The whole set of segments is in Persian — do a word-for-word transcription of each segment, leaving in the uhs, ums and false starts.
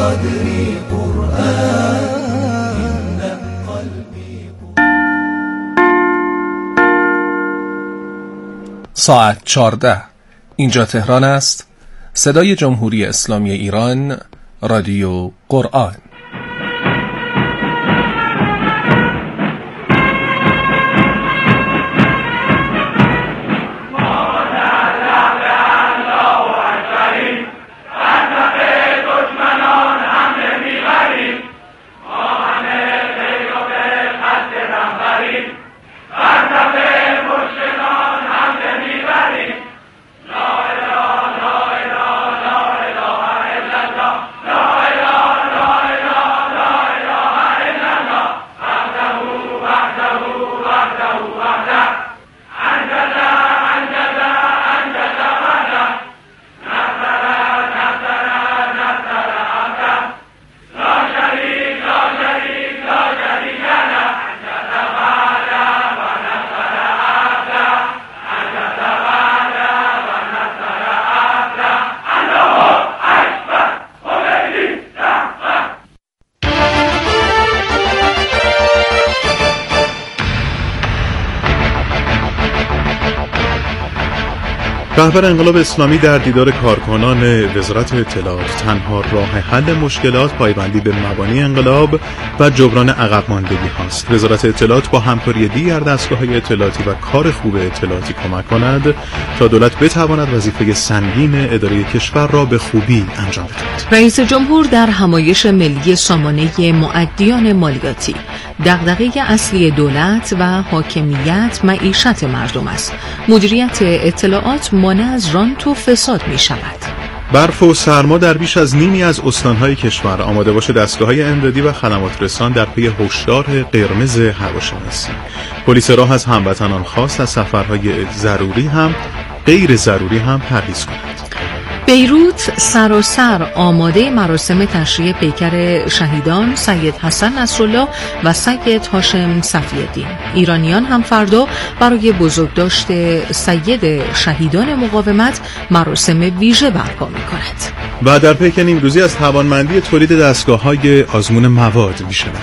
قدری قرآن. ساعت چهارده. اینجا تهران است. صدای جمهوری اسلامی ایران، رادیو قرآن. رهبر انقلاب اسلامی در دیدار کارکنان وزارت اطلاعات تنها راه حل مشکلات پایبندی به مبانی انقلاب و جبران عقب ماندگی هاست. وزارت اطلاعات با همکاری دیگر دستگاه‌های اطلاعاتی و کار خوب اطلاعاتی کمک کند تا دولت بتواند وظیفه سنگین اداره کشور را به خوبی انجام دهد. رئیس جمهور در همایش ملی سامانه مؤدیان مالیاتی: دغدغه اصلی دولت و حاکمیت معیشت مردم است. مدیریت اطلاعات مانع از رانت و فساد می شود. برف و سرما در بیش از نیمی از استانهای کشور. آماده باش دستگاه‌های امدادی و خدمات رسان در پی هشدار قرمز هواشناسی. پلیس راه از هموطنان خواست از سفرهای ضروری هم غیر ضروری هم پرهیز کنند. بیروت سراسر آماده مراسم تشییع پیکر شهیدان سید حسن نصرالله و سید هاشم صفی‌الدین. ایرانیان هم فردا برای بزرگداشت سید شهیدان مقاومت مراسم ویژه برپا می‌کنند. و در پیکر امروزی از توانمندی تولید دستگاه‌های آزمون مواد می‌شود.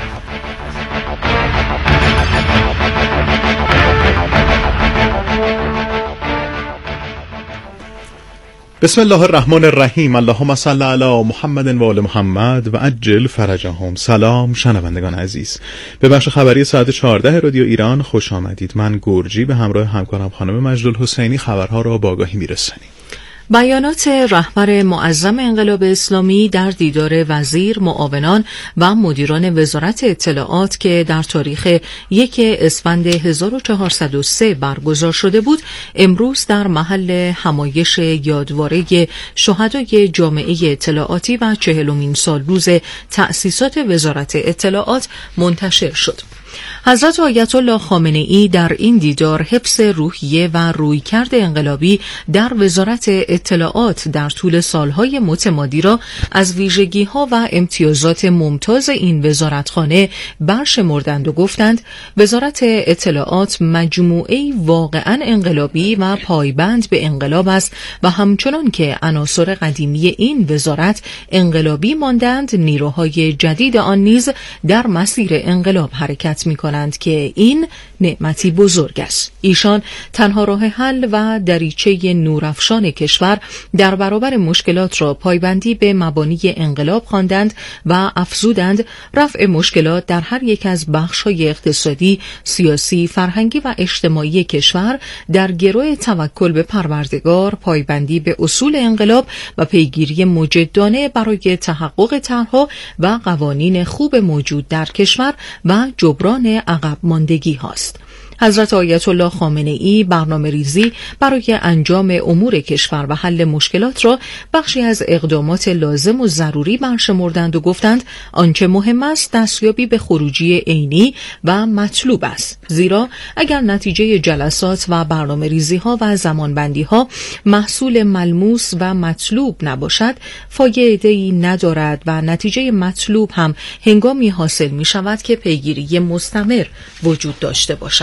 بسم الله الرحمن الرحیم. اللهم صل علی محمد و آل محمد و عجل فرجهم. سلام شنوندگان عزیز، به بخش خبری ساعت چهارده رادیو ایران خوش آمدید. من گرجی به همراه همکارم خانم مجدالحسینی خبرها را با آگاهی میرسانیم. بیانات رهبر معظم انقلاب اسلامی در دیدار وزیر، معاونان و مدیران وزارت اطلاعات که در تاریخ یک اسفند هزار و چهارصد و سه برگزار شده بود، امروز در محل همایش یادواره شهدای جامعه اطلاعاتی و چهلمین سالروز تأسیسات وزارت اطلاعات منتشر شد. حضرت آیت الله خامنه ای در این دیدار حفظ روحیه و رویکرد انقلابی در وزارت اطلاعات در طول سالهای متمادی را از ویژگی‌ها و امتیازات ممتاز این وزارتخانه برشمردند و گفتند وزارت اطلاعات مجموعه‌ای واقعاً انقلابی و پایبند به انقلاب است و همچنان که عناصر قدیمی این وزارت انقلابی ماندند، نیروهای جدید آن نیز در مسیر انقلاب حرکت می‌کنند که این نعمتی بزرگ است. ایشان تنها راه حل و دریچه نورافشان کشور در برابر مشکلات را پایبندی به مبانی انقلاب خواندند و افزودند رفع مشکلات در هر یک از بخش‌های اقتصادی، سیاسی، فرهنگی و اجتماعی کشور در گرو توکل به پروردگار، پایبندی به اصول انقلاب و پیگیری مجدانه برای تحقق طرح‌ها و قوانین خوب موجود در کشور و جبران عقب ماندگی هاست. حضرت آیت الله خامنه ای برنامه ریزی برای انجام امور کشور و حل مشکلات را بخشی از اقدامات لازم و ضروری برشمردند و گفتند آنچه مهم است دستیابی به خروجی عینی و مطلوب است، زیرا اگر نتیجه جلسات و برنامه ریزی ها و زمانبندی ها محصول ملموس و مطلوب نباشد فایده‌ای ندارد و نتیجه مطلوب هم هنگامی حاصل می شود که پیگیری مستمر وجود داشته باشد.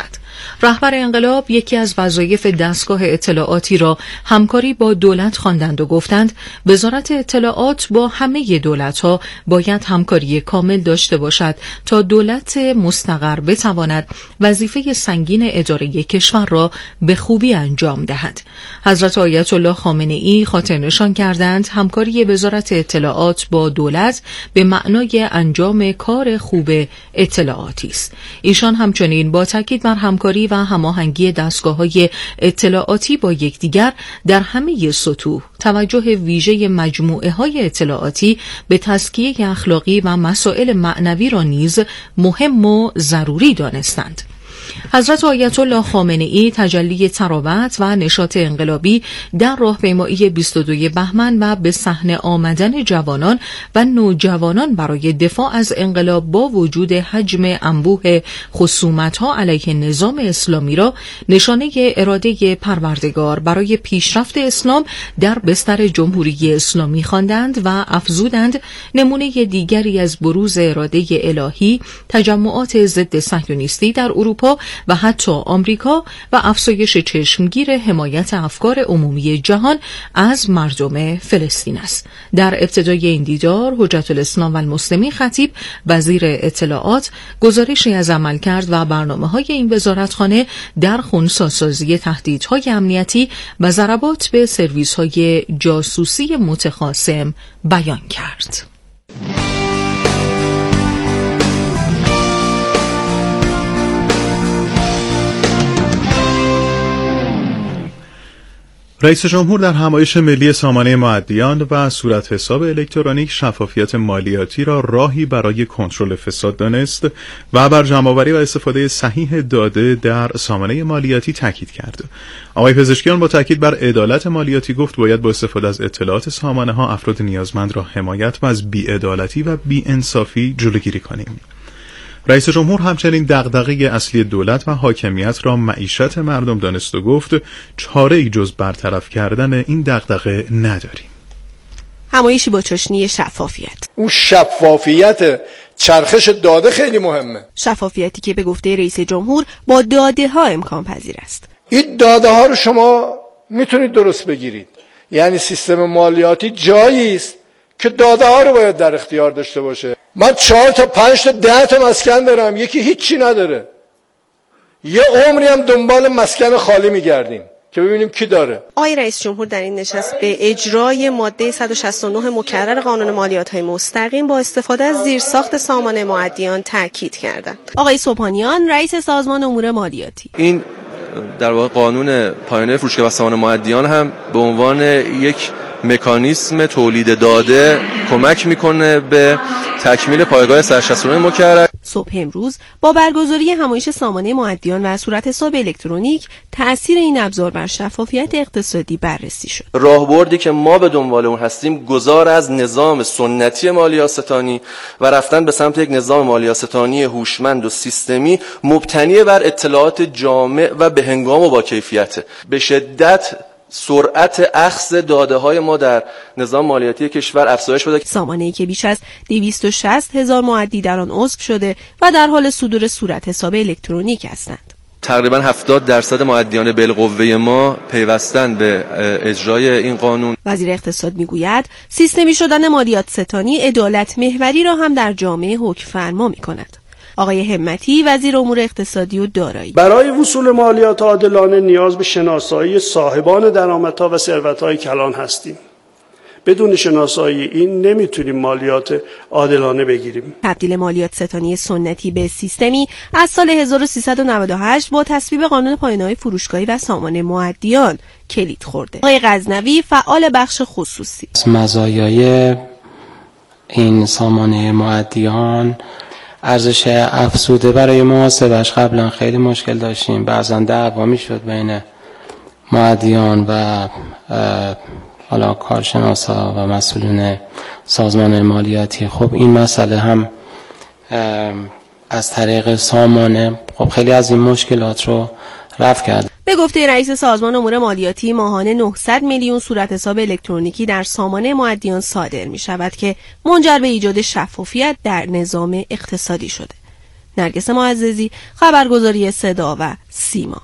رهبر انقلاب یکی از وظایف دستگاه اطلاعاتی را همکاری با دولت خواندند و گفتند وزارت اطلاعات با همه دولت‌ها باید همکاری کامل داشته باشد تا دولت مستقر بتواند وظیفه سنگین اداره کشور را به خوبی انجام دهد. حضرت آیت الله خامنه‌ای خاطر نشان کردند همکاری وزارت اطلاعات با دولت به معنای انجام کار خوب اطلاعاتی است. ایشان همچنین با تاکید بر همکاری و هماهنگی دستگاه‌های اطلاعاتی با یکدیگر در همه سطوح توجه ویژه مجموعه‌های اطلاعاتی به تزکیه اخلاقی و مسائل معنوی را نیز مهم و ضروری دانستند. حضرت آیت الله خامنه‌ای تجلی تراوت و نشاط انقلابی در راهپیمایی بیست و دو بهمن و به صحنه آمدن جوانان و نوجوانان برای دفاع از انقلاب با وجود حجم انبوه خصومت‌ها علیه نظام اسلامی را نشانه اراده پروردگار برای پیشرفت اسلام در بستر جمهوری اسلامی خواندند و افزودند نمونه دیگری از بروز اراده الهی تجمعات ضد صهیونیستی در اروپا و حتی آمریکا و افزایش چشمگیر حمایت افکار عمومی جهان از مردم فلسطین است. در ابتدای این دیدار حجت الاسلام و المسلمین خطیب وزیر اطلاعات گزارشی از عملکرد و برنامه‌های این وزارتخانه در خنثی‌سازی تهدیدهای امنیتی و ضربات به سرویس‌های جاسوسی متخاصم بیان کرد. رئیس جمهور در همایش ملی سامانه معدیان و صورت حساب الکترونیک شفافیت مالیاتی را راهی برای کنترل فساد دانست و بر جمع‌آوری و استفاده صحیح داده در سامانه مالیاتی تاکید کرد. آقای پزشکیان با تاکید بر عدالت مالیاتی گفت باید با استفاده از اطلاعات سامانه ها افراد نیازمند را حمایت و از بی‌عدالتی و بی‌انصافی جلوگیری کنیم. رئیس جمهور همچنین دغدغه اصلی دولت و حاکمیت را معیشت مردم دانست و گفت چاره‌ای جز برطرف کردن این دغدغه نداریم. همایشی با چاشنی شفافیت. اون شفافیت چرخش داده خیلی مهمه. شفافیتی که به گفته رئیس جمهور با داده ها امکان پذیر است. این داده ها رو شما میتونید درست بگیرید. یعنی سیستم مالیاتی جایی است که داده ها رو باید در اختیار داشته باشه. من چهار تا پنج تا ده تا مسکن دارم، یکی هیچی نداره. یه عمری هم دنبال مسکن خالی میگردیم که ببینیم کی داره. آقای رئیس جمهور در این نشست به اجرای ماده صد و شصت و نه مکرر قانون مالیات‌های مستقیم با استفاده از زیرساخت سامانه معدیان تاکید کردند. آقای سبحانیان رئیس سازمان امور مالیاتی: این در واقع قانون پایانه فروشگاه و سامانه معدیان هم به عنوان یک مکانیسم تولید داده کمک میکنه به تکمیل پایگاه صد و شصت و نه مکرر. صبح امروز با برگزاری همایش سامانه معدیان و صورت حساب الکترونیک تأثیر این ابزار بر شفافیت اقتصادی بررسی شد. راهبردی که ما به دنبال اون هستیم گذار از نظام سنتی مالیات ستانی و رفتن به سمت یک نظام مالیات ستانی هوشمند و سیستمی مبتنی بر اطلاعات جامع و بهنگام و با کیفیت. به شدت سرعت اخذ داده های ما در نظام مالیاتی کشور افزایش پیدا کرده. سامانه‌ای که بیش از دویست و شصت هزار معدی در آن عضو شده و در حال صدور صورت حساب الکترونیک هستند. تقریبا هفتاد درصد معدیان بالقوه ما پیوستن به اجرای این قانون. وزیر اقتصاد میگوید سیستمی شدن مالیات ستانی عدالت محوری را هم در جامعه حکم فرما می‌کند. آقای همتی وزیر امور اقتصادی و دارایی: برای وصول مالیات عادلانه نیاز به شناسایی صاحبان درآمدها و ثروت‌های کلان هستیم. بدون شناسایی این نمیتونیم مالیات عادلانه بگیریم. تبدیل مالیات ستانی سنتی به سیستمی از سال هزار و سیصد و نود و هشت با تصویب قانون پایانه‌های فروشگاهی و سامانه معدیان کلید خورده. آقای غزنوی فعال بخش خصوصی: مزایای این سامانه معدیان ارزش افزوده برای محاسبش قبلا خیلی مشکل داشتیم، بعضا دعوا میشد بین معدیان و حالا کارشناسا و مسئولین سازمان مالیاتی. خب این مسئله هم از طریق سامانه خب خیلی از این مشکلات رو رفع کرد. به گفته رئیس سازمان امور مالیاتی ماهانه نهصد میلیون صورت حساب الکترونیکی در سامانه معدیان صادر می شود که منجر به ایجاد شفافیت در نظام اقتصادی شده. نرگس معززی، خبرگزاری صدا و سیما.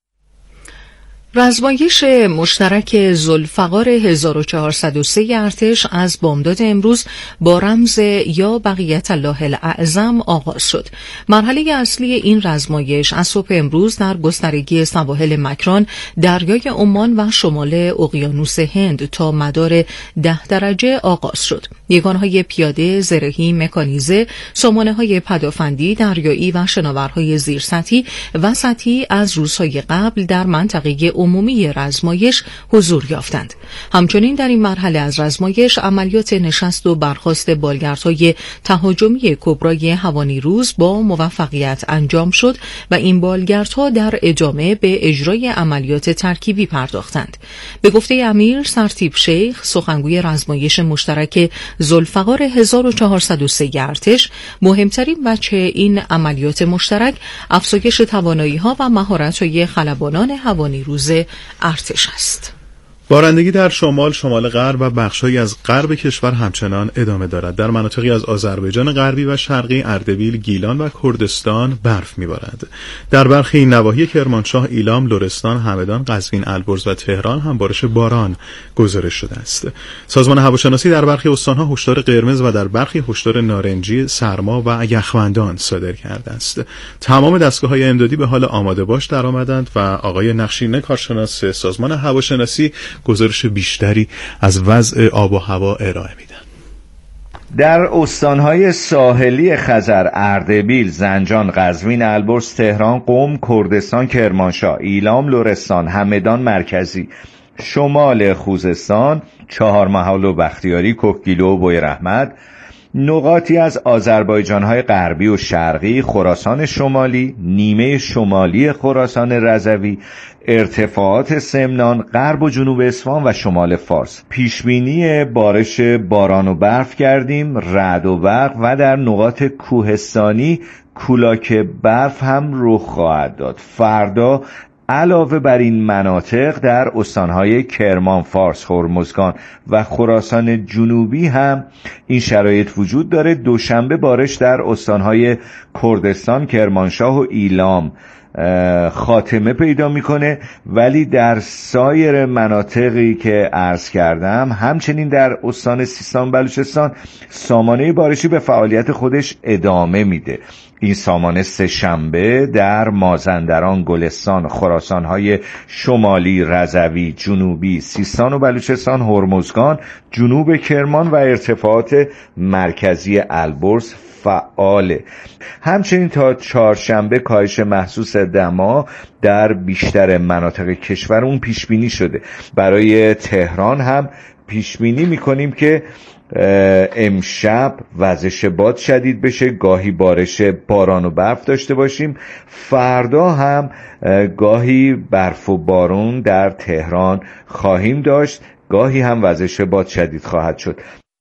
رزمایش مشترک ذوالفقار هزار و چهارصد و سه ارتش از بامداد امروز با رمز یا بقیت الله الاعظم آغاز شد. مرحله اصلی این رزمایش از صبح امروز در گسترگی سواحل مکران، دریای عمان و شمال اقیانوس هند تا مدار ده درجه آغاز شد. یگانهای پیاده، زرهی، مکانیزه، سامانه‌های پدافندی، دریایی و شناورهای زیرسطحی و سطحی از روزهای قبل در منطقه عمومی رزمایش حضور یافتند. همچنین در این مرحله از رزمایش عملیات نشست و برخاست بالگردهای تهاجمی کبرای هوانیروز با موفقیت انجام شد و این بالگردها در ادامه به اجرای عملیات ترکیبی پرداختند. به گفته امیر سرتیپ شیخ، سخنگوی رزمایش مشترک ذوالفقار هزار و چهارصد و سه ارتش، مهمترین وجه این عملیات مشترک افزایش توانایی‌ها و مهارت‌های خلبانان هوانیروز ارتش است. بارندگی در شمال، شمال غرب و بخش‌هایی از غرب کشور همچنان ادامه دارد. در مناطقی از آذربایجان غربی و شرقی، اردبیل، گیلان و کردستان برف می‌بارد. در برخی نواحی کرمانشاه، ایلام، لرستان، همدان، قزوین، البرز و تهران هم بارش باران گزارش شده است. سازمان هواشناسی در برخی استان‌ها هشدار قرمز و در برخی هشدار نارنجی سرما و یخبندان صادر کرده است. تمام دستگاه‌های امدادی به حال آماده باش درآمدند و آقای نقشینه، کارشناس سازمان هواشناسی، گزارش بیشتری از وضع آب و هوا ارائه میدن. در استانهای ساحلی خزر، اردبیل، زنجان، قزوین، البرز، تهران، قم، کردستان، کرمانشاه، ایلام، لرستان، همدان مرکزی، شمال خوزستان، چهارمحال و بختیاری، کهگیلو و بویراحمد، نقاطی از آذربایجان‌های غربی و شرقی، خراسان شمالی، نیمه شمالی خراسان رضوی، ارتفاعات سمنان، غرب و جنوب اصفهان و شمال فارس. پیشبینی بارش باران و برف کردیم، رعد و برق و در نقاط کوهستانی کولاک برف هم رخ خواهد داد. فردا علاوه بر این مناطق در استانهای کرمان، فارس، هرمزگان و خراسان جنوبی هم این شرایط وجود داره. دوشنبه بارش در استانهای کردستان، کرمانشاه و ایلام خاتمه پیدا میکنه، ولی در سایر مناطقی که عرض کردم، همچنین در استان سیستان بلوچستان، سامانه بارشی به فعالیت خودش ادامه میده. این سامانه سه شنبه در مازندران، گلستان، خراسان‌های شمالی، رضوی، جنوبی، سیستان و بلوچستان، هرمزگان، جنوب کرمان و ارتفاعات مرکزی البرز فعاله. همچنین تا چهارشنبه کاهش محسوس دما در بیشتر مناطق کشور اون پیش بینی شده. برای تهران هم پیش بینی می‌کنیم که امشب وزش باد شدید بشه، گاهی بارش باران و برف داشته باشیم. فردا هم گاهی برف و بارون در تهران خواهیم داشت، گاهی هم وزش باد شدید خواهد شد.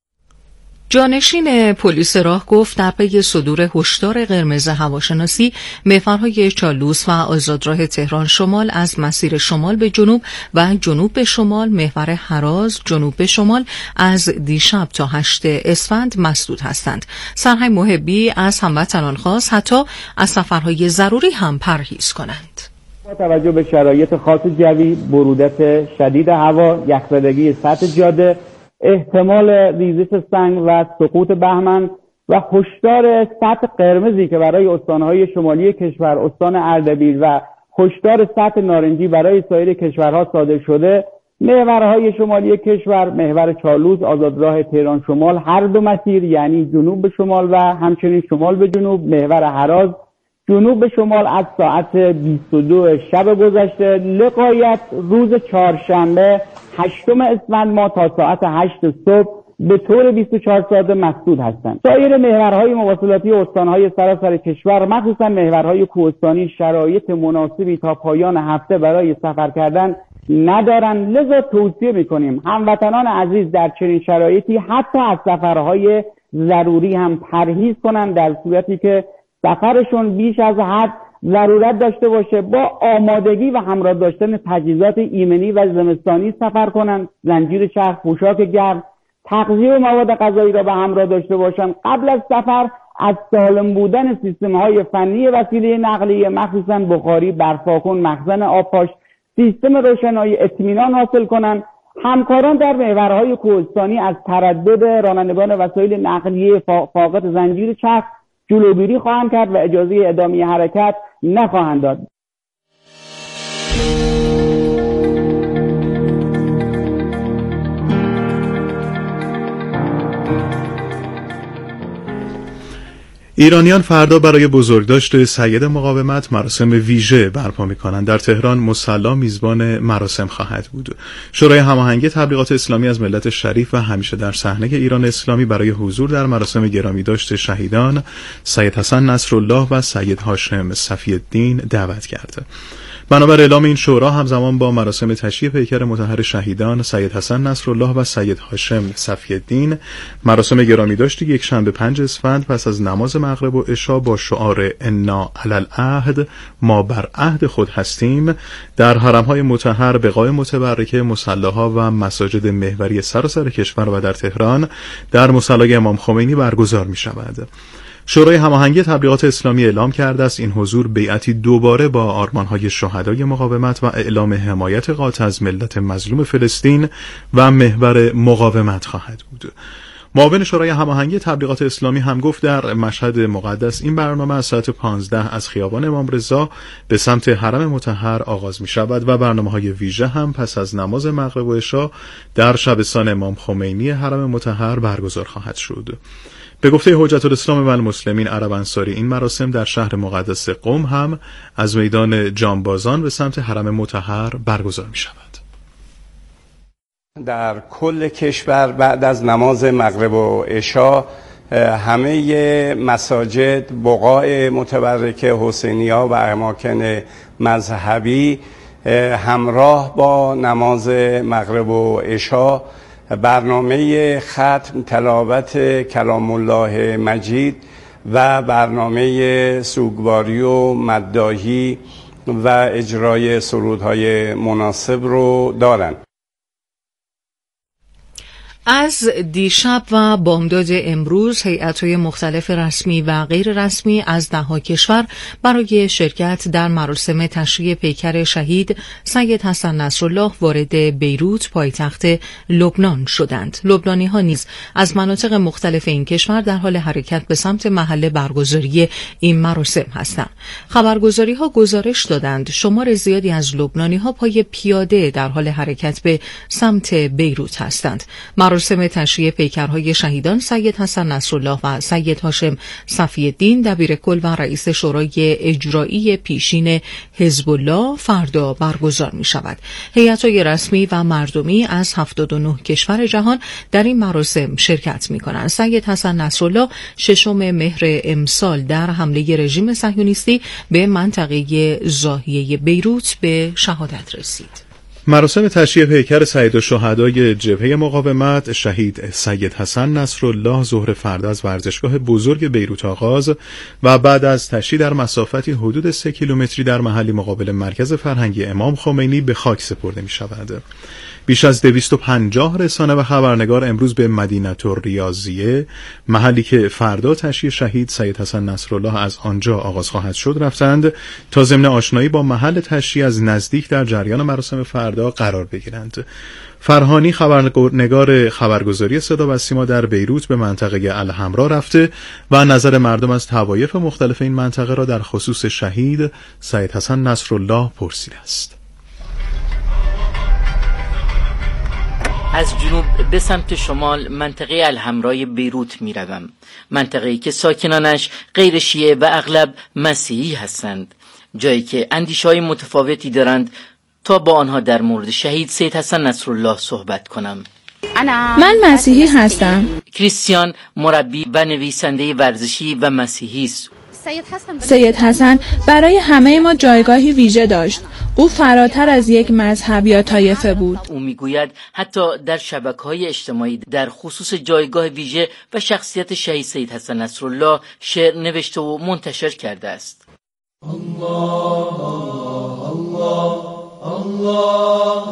جانشین پلیس راه گفت در پی صدور هشدار قرمز هواشناسی، محورهای چالوس و آزادراه تهران شمال از مسیر شمال به جنوب و جنوب به شمال، محور هراز جنوب به شمال از دیشب تا هشت اسفند مسدود هستند. سرهنگ محبی از هموطنان خواست حتی از سفرهای ضروری هم پرهیز کنند. با توجه به شرایط خاص جوی، برودت شدید هوا، یخزدگی سطح جاده، احتمال ریزش سنگ و سقوط بهمن و هشدار سطح قرمزی که برای استانهای شمالی کشور، استان اردبیل و هشدار سطح نارنجی برای سایر کشورها صادر شده، محورهای شمالی کشور، محور چالوس، آزادراه تهران شمال، هر دو مسیر یعنی جنوب به شمال و همچنین شمال به جنوب، محور هراز جنوب به شمال از ساعت بیست و دو شب گذشته لغایت روز چهارشنبه هشتم اسفند ماه تا ساعت هشت صبح به طور بیست و چهار ساعته مسدود هستند. سایر محورهای مواصلاتی استانهای سراسر کشور، مخصوصا محورهای کوهستانی، شرایط مناسبی تا پایان هفته برای سفر کردن ندارند. لذا توصیه میکنیم هموطنان عزیز در چنین شرایطی حتی از سفرهای ضروری هم پرهیز کنند، در صورتی که سفرشون بیش از حد ضرورت داشته باشه با آمادگی و همراه داشتن تجهیزات ایمنی و زمستانی سفر کنند. زنجیر چرخ، پوشاک گرم، تغذیه و مواد غذایی را به همراه داشته باشند. قبل از سفر از سالم بودن سیستم‌های فنی وسیله نقلیه، مخصوصاً بخاری، برفاکن، مخزن آبپاش، سیستم روشنایی اطمینان حاصل کنند. همکاران در محورهای کوهستانی از تردد رانندگان وسایل نقلیه فاقد زنجیر چرخ جلوگیری خواهند کرد و اجازه ادامه حرکت نخواهند داد. ایرانیان فردا برای بزرگداشت سید مقاومت مراسم ویژه برپا می‌کنند. در تهران مصلی میزبان مراسم خواهد بود. شورای هماهنگی تبلیغات اسلامی از ملت شریف و همیشه در صحنه ایران اسلامی برای حضور در مراسم گرامیداشت شهیدان سید حسن نصرالله و سید هاشم صفی الدین دعوت کرده. بنابر اعلام این شورا همزمان با مراسم تشییع پیکر مطهر شهیدان سید حسن نصرالله و سید هاشم صفی الدین، مراسم گرامیداشت یک شنبه پنج اسفند پس از نماز مغرب و عشا با شعار انا علی العهد ما بر عهد خود هستیم در حرم‌های مطهر، بقاع متبرکه، مصلاها و مساجد محوری سراسر کشور و در تهران در مصلی امام خمینی برگزار می‌شود. شورای هماهنگی تبلیغات اسلامی اعلام کرده است این حضور بیعتی دوباره با آرمان‌های شهدای مقاومت و اعلام حمایت قاطع از ملت مظلوم فلسطین و محور مقاومت خواهد بود. معاون شورای هماهنگی تبلیغات اسلامی هم گفت در مشهد مقدس این برنامه از ساعت پانزده از خیابان امام رضا به سمت حرم مطهر آغاز می شود و برنامه‌های ویژه هم پس از نماز مغرب و عشا در شبستان امام خمینی حرم مطهر برگزار خواهد شد. به گفته حجت الاسلام و المسلمین عرب انصاری این مراسم در شهر مقدس قم هم از میدان جانبازان به سمت حرم مطهر برگزار می شود. در کل کشور بعد از نماز مغرب و عشا همه مساجد، بقاع متبرکه، حسینی‌ها و اماکن مذهبی همراه با نماز مغرب و عشا برنامه ختم، تلاوت کلام الله مجید و برنامه سوگواری و مداحی و اجرای سرودهای مناسب رو دارند. از دیشب و بامداد امروز هیئت‌های مختلف رسمی و غیر رسمی از ده‌ها کشور برای شرکت در مراسم تشییع پیکر شهید سید حسن نصرالله وارد بیروت پایتخت لبنان شدند. لبنانی‌ها نیز از مناطق مختلف این کشور در حال حرکت به سمت محل برگزاری این مراسم هستند. خبرگزاری‌ها گزارش دادند شمار زیادی از لبنانی‌ها پای پیاده در حال حرکت به سمت بیروت هستند. مراسم تشییع پیکرهای شهیدان سید حسن نصرالله و سید هاشم صفی الدین دبیر کل و رئیس شورای اجرایی پیشین حزب الله فردا برگزار می شود. هیئت‌های رسمی و مردمی از هفتاد و نه کشور جهان در این مراسم شرکت می کنند. سید حسن نصرالله ششم مهر امسال در حمله رژیم صهیونیستی به منطقه زاهیه بیروت به شهادت رسید. مراسم تشییع پیکر سید الشهدای جبهه مقاومت شهید سید حسن نصرالله ظهر فردا از ورزشگاه بزرگ بیروت آغاز و بعد از تشییع در مسافتی حدود سه کیلومتری در محلی مقابل مرکز فرهنگی امام خمینی به خاک سپرده می شود. بیش از دویست و پنجاه رسانه و خبرنگار امروز به مدینه الریاضیه، محلی که فردا تشییع شهید سید حسن نصرالله از آنجا آغاز خواهد شد، رفتند تا ضمن آشنایی با محل تشییع از نزدیک در جریان مراسم فردا قرار بگیرند. فرهانی خبرنگار خبرگزاری صدا و سیما در بیروت به منطقه الحمرا رفته و نظر مردم از طوایف مختلف این منطقه را در خصوص شهید سید حسن نصرالله پرسیده است. از جنوب به سمت شمال منطقه الحمرای بیروت می روم. منطقه‌ای که ساکنانش غیر شیعه و اغلب مسیحی هستند. جایی که اندیشه‌های متفاوتی دارند تا با آنها در مورد شهید سید حسن نصرالله صحبت کنم. من مسیحی هستم. کریستیان مربی و نویسنده ورزشی و مسیحی است. سید حسن برای همه ما جایگاهی ویژه داشت. او فراتر از یک مذهب یا طایفه بود. او میگوید حتی در شبکه‌های اجتماعی در خصوص جایگاه ویژه و شخصیت شهید سید حسن نصرالله شعر نوشته و منتشر کرده است. الله الله الله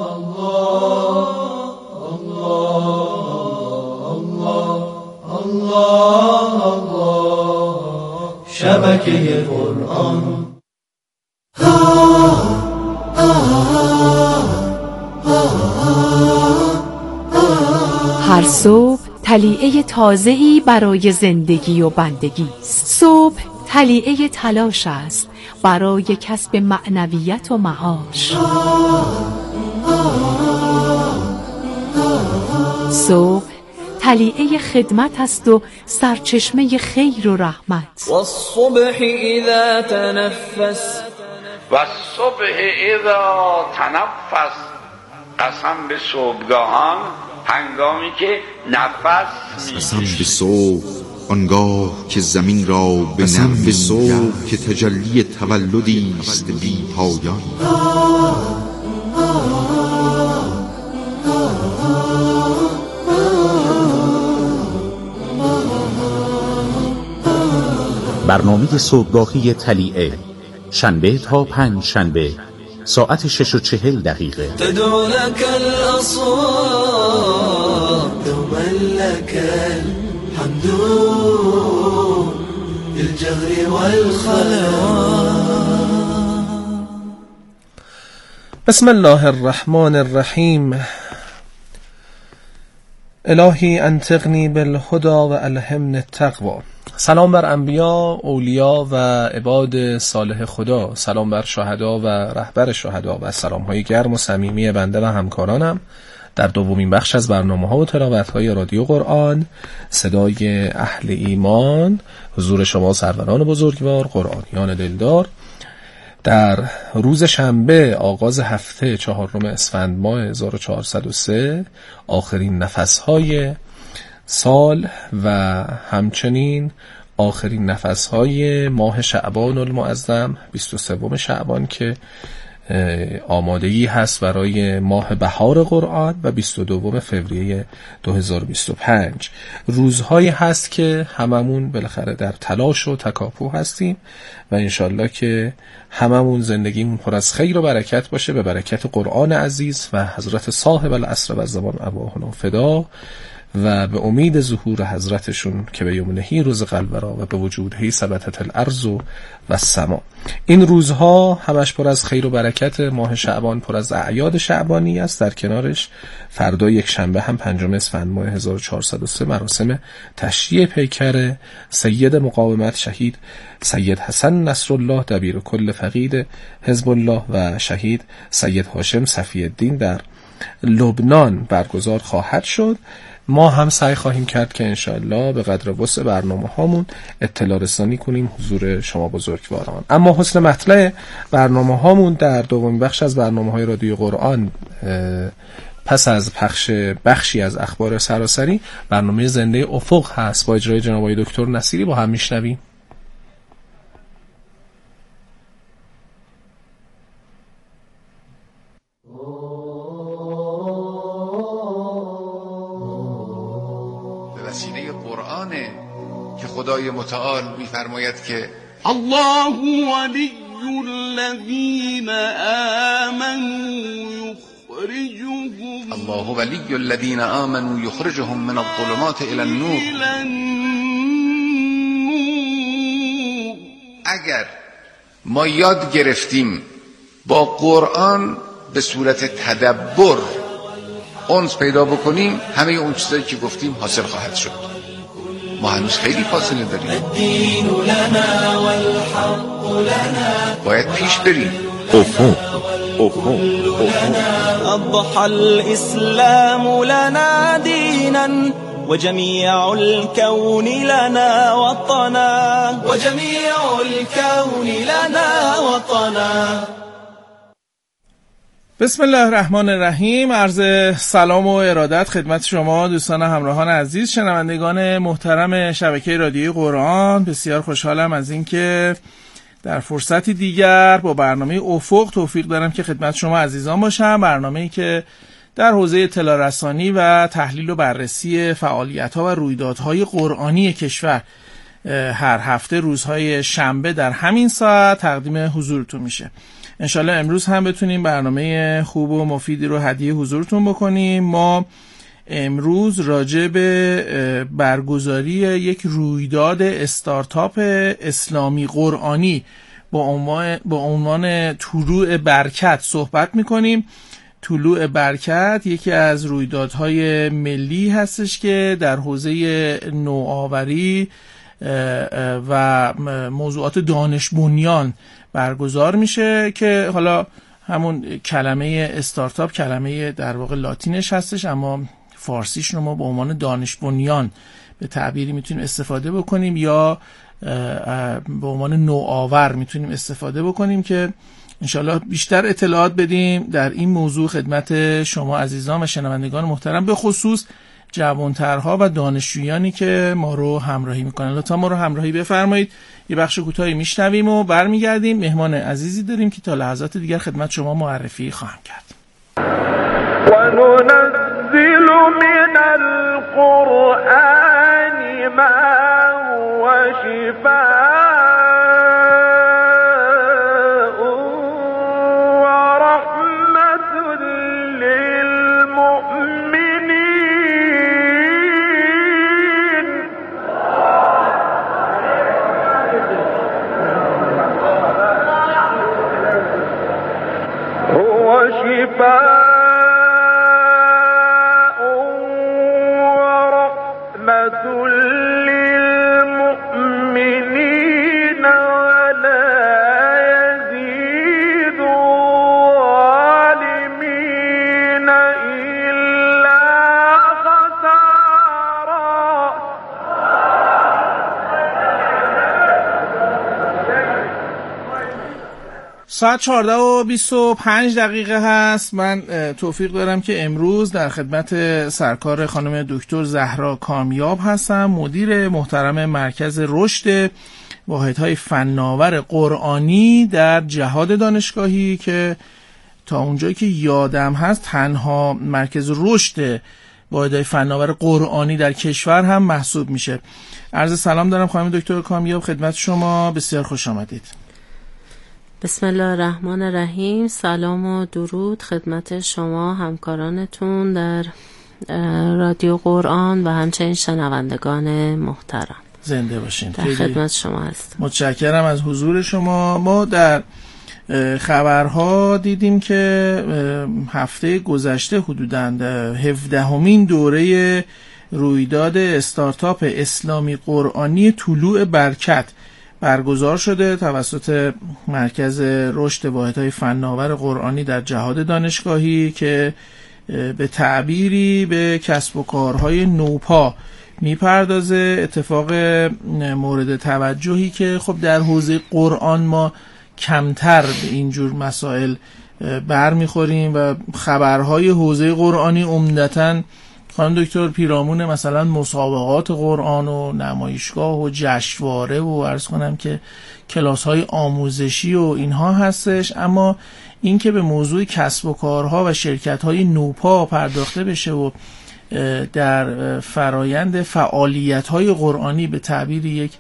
الله الله الله الله شبکه قرآن. هر صبح طلیعه تازه‌ای برای زندگی و بندگی است. صبح طلیعه تلاش است برای کسب معنویت و معاش. صبح طلیعه خدمت است و سرچشمه خیر و رحمت. والصبح اذا تنفس والصبح اذا تنفس، قسم به صبحگاهان هنگامی که نفس قسم به صبح آنگاه که زمین را به نم به صبح که تجلی تولدی است بی پایان. برنامه صبحگاهی طلیعه، شنبه تا پنج شنبه ساعت شش و چهل دقیقه. تدعو لك الأصوات دوما لك الحمد بالجهر والخلوات. بسم الله الرحمن الرحیم. الهی انطقنی بالهدى و الهمنی التقوی. سلام بر انبیا، اولیا و عباد صالح خدا. سلام بر شهدا و رهبر شهدا و سلام های گرم و صمیمی بنده و همکارانم در دومین بخش از برنامه ها و تلاوت های رادیو قرآن، صدای اهل ایمان. حضور شما سروران بزرگوار، قرآنیان دلدار، در روز شنبه آغاز هفته چهارم اسفند ماه هزار و چهارصد و سه، آخرین نفسهای سال و همچنین آخرین نفسهای ماه شعبان المعظم، بیست و سوم شعبان که آمادگی هست برای ماه بهار قرآن، و بیست و دوم فوریه دو هزار و بیست و پنج. روزهایی هست که هممون بالاخره در تلاش و تکاپو هستیم و انشالله که هممون زندگیمون پر از خیر و برکت باشه، به برکت قرآن عزیز و حضرت صاحب العصر و الزمان ارواحنا فدا، و به امید ظهور حضرتشون که به یومنهی روز قلبرا و به وجودهی ثبتت الارض و السما. این روزها همش پر از خیر و برکت. ماه شعبان پر از اعیاد شعبانی است. در کنارش فردا یک شنبه هم پنجم اسفند ماه هزار و چهارصد و سه مراسم تشییع پیکر سید مقاومت شهید سید حسن نصرالله دبیر کل فقید حزب الله و شهید سید هاشم صفی الدین در لبنان برگزار خواهد شد. ما هم سعی خواهیم کرد که انشاءالله به قدر وسع برنامه هامون اطلاع رسانی کنیم حضور شما بزرگواران. اما حسن مطلع برنامه هامون در دومین بخش از برنامه های رادیو قرآن، پس از پخش بخشی از اخبار سراسری، برنامه زنده افق هست با اجرای جناب آقای دکتر نصیری. با هم میشنویم. که خدای متعال می‌فرماید که الله ولی الذین آمنوا یخرجهم الله ولی الذین آمنوا یخرجهم من الظلمات الی النور. اگر ما یاد گرفتیم با قرآن به صورت تدبر اونس پیدا بکنیم، همه اون چیزایی که گفتیم حاصل خواهد شد. ما هنوز خیلی فاصله داریم، باید پیش بریم. افق افق اضحى الاسلام لنا دینا وجميع الكون لنا وطنا وجميع الكون لنا وطنا. بسم الله الرحمن الرحیم. عرض سلام و ارادت خدمت شما دوستان همراهان عزیز، شنوندگان محترم شبکه رادیوی قرآن. بسیار خوشحالم از اینکه در فرصتی دیگر با برنامه افق توفیق دارم که خدمت شما عزیزان باشم. برنامه‌ای که در حوزه اطلاع رسانی و تحلیل و بررسی فعالیت‌ها و رویدادهای قرآنی کشور هر هفته روزهای شنبه در همین ساعت تقدیم حضورتون میشه. انشالله امروز هم بتونیم برنامه خوب و مفیدی رو هدیه حضورتون بکنیم. ما امروز راجع به برگزاری یک رویداد استارتاپ اسلامی قرآنی با عنوان با عنوان طلوع برکت صحبت می‌کنیم. طلوع برکت یکی از رویدادهای ملی هستش که در حوزه نوآوری و موضوعات دانش بنیان برگزار میشه که حالا همون کلمه استارتاپ کلمه در واقع لاتینش هستش، اما فارسیش رو ما به عنوان دانش بنیان به تعبیری میتونیم استفاده بکنیم یا به عنوان نوآور میتونیم استفاده بکنیم که انشالله بیشتر اطلاعات بدیم در این موضوع خدمت شما عزیزان و شنوندگان محترم، به خصوص جوانترها و دانشجویانی که ما رو همراهی میکنن. لطفا ما رو همراهی بفرمایید. یه بخش کوتاهی میشنویم و برمیگردیم. مهمان عزیزی داریم که تا لحظات دیگر خدمت شما معرفی خواهم کرد. وننزل من القرآن ما هو شفاء ساعت چهارده و بیست و پنج دقیقه هست. من توفیق دارم که امروز در خدمت سرکار خانم دکتر زهرا کامیاب هستم، مدیر محترم مرکز رشد واحدهای فناور قرآنی در جهاد دانشگاهی که تا اونجایی که یادم هست تنها مرکز رشد واحدهای فناور قرآنی در کشور هم محسوب میشه. عرض سلام دارم خانم دکتر کامیاب خدمت شما، بسیار خوش آمدید. بسم الله الرحمن الرحیم. سلام و درود خدمت شما همکارانتون در رادیو قرآن و همچنین شنوندگان محترم. زنده باشین. در خدمت شما هستم. متشکرم از حضور شما. ما در خبرها دیدیم که هفته گذشته حدوداً هفدهمین دوره رویداد استارتاپ اسلامی قرآنی طلوع برکت برگزار شده توسط مرکز رشد واحدهای فناور قرآنی در جهاد دانشگاهی که به تعبیری به کسب و کارهای نوپا میپردازه. اتفاق مورد توجهی که خب در حوزه قرآن ما کمتر به اینجور مسائل برمیخوریم و خبرهای حوزه قرآنی عمدتاً خانم دکتر پیرامون مثلا مسابقات قرآن و نمایشگاه و جشنواره و عرض کنم که کلاس‌های آموزشی و اینها هستش، اما این که به موضوع کسب و کارها و شرکت‌های نوپا پرداخته بشه و در فرایند فعالیت‌های قرآنی به تعبیر یک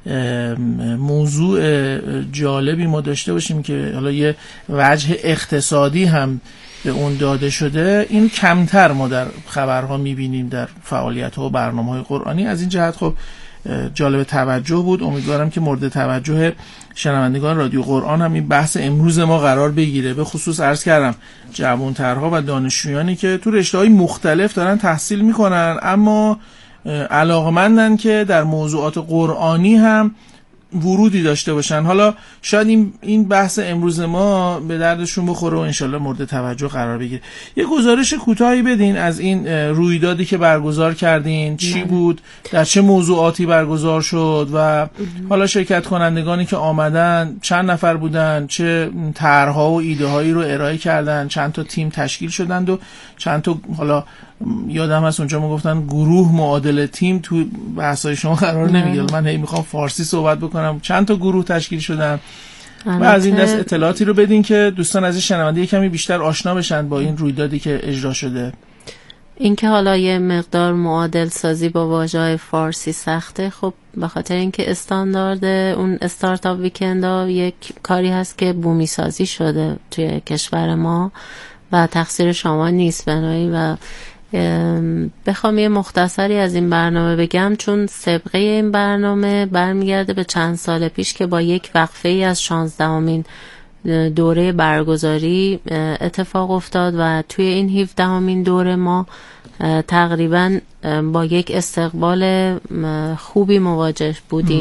موضوع جالبی ما داشته باشیم که حالا یه وجه اقتصادی هم به اون داده شده، این کمتر ما در خبرها میبینیم در فعالیت‌ها و برنامه‌های قرآنی. از این جهت خب جالب توجه بود. امیدوارم که مورد توجه شنوندگان رادیو قرآن هم این بحث امروز ما قرار بگیره، به خصوص عرض کردم جوانترها و دانشجویانی که تو رشته‌های مختلف دارن تحصیل میکنن اما علاقمندن که در موضوعات قرآنی هم ورودی داشته باشن. حالا شاید این این بحث امروز ما به دردشون بخوره و انشالله مورد توجه قرار بگیره. یه گزارش کوتاهی بدین از این رویدادی که برگزار کردین، چی بود، در چه موضوعاتی برگزار شد و حالا شرکت کنندگانی که آمدن چند نفر بودن، چه طرح‌ها و ایده هایی رو ارائه کردن، چند تا تیم تشکیل شدند و چند تا حالا یادم هست اونجا ما گفتن گروه معادل تیم، تو بحثای شما قرار نمیگیره، من هی میخوام فارسی صحبت بکنم، چند تا گروه تشکیل شدن و از این دست اطلاعاتی رو بدین که دوستان از شنونده کمی بیشتر آشنا بشن با این رویدادی که اجرا شده. این که حالا یه مقدار معادل سازی با واژه‌های فارسی سخته، خب به خاطر اینکه استاندارد اون استارتاپ ویکند یک کاری هست که بومی سازی شده توی کشور ما و تقصیر شما نیست، بنابراین و بخوام یه مختصری از این برنامه بگم، چون سابقه این برنامه برمیگرده به چند سال پیش که با یک وقفه ای از شانزدهمین دوره برگزاری اتفاق افتاد و توی این هفدهمین دوره ما تقریبا با یک استقبال خوبی مواجه بودیم.